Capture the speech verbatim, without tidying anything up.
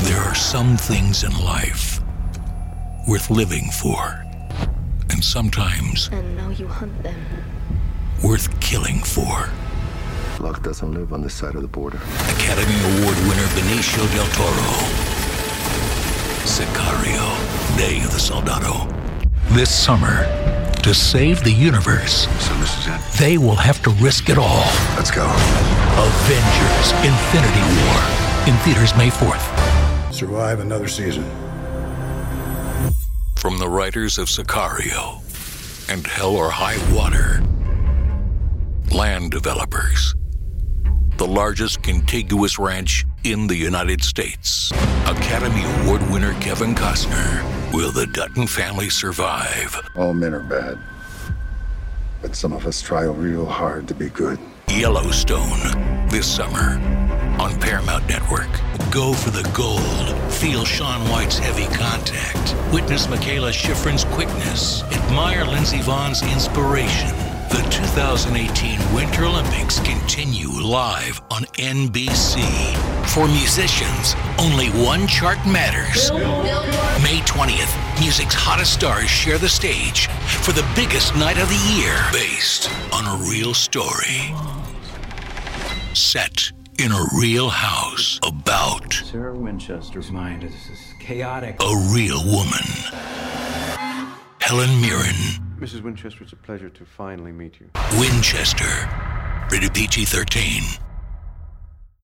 There are some things in life worth living for, and sometimes And now you hunt them. worth killing for. Luck doesn't live on this side of the border. Academy Award winner Benicio del Toro. Sicario, Day of the Soldado. This summer, to save the universe, So this is it. they will have to risk it all. Let's go. Avengers Infinity War. In theaters May fourth. Survive another season. From the writers of Sicario and Hell or High Water. Land developers. The largest contiguous ranch in the United States. Academy Award winner Kevin Costner. Will the Dutton family survive? All men are bad. But some of us try real hard to be good. Yellowstone. This summer on Paramount Network. Go for the gold. Feel Shaun White's heavy contact. Witness Michaela Schifrin's quickness. Admire Lindsey Vohn's inspiration. The two thousand eighteen Winter Olympics continue live on N B C. For musicians, only one chart matters. May twentieth, music's hottest stars share the stage for the biggest night of the year, based on a real story. Set in a real house about Sarah Winchester's mind is chaotic. a real woman. Helen Mirren. Missus Winchester, it's a pleasure to finally meet you. Winchester. Rated P G thirteen.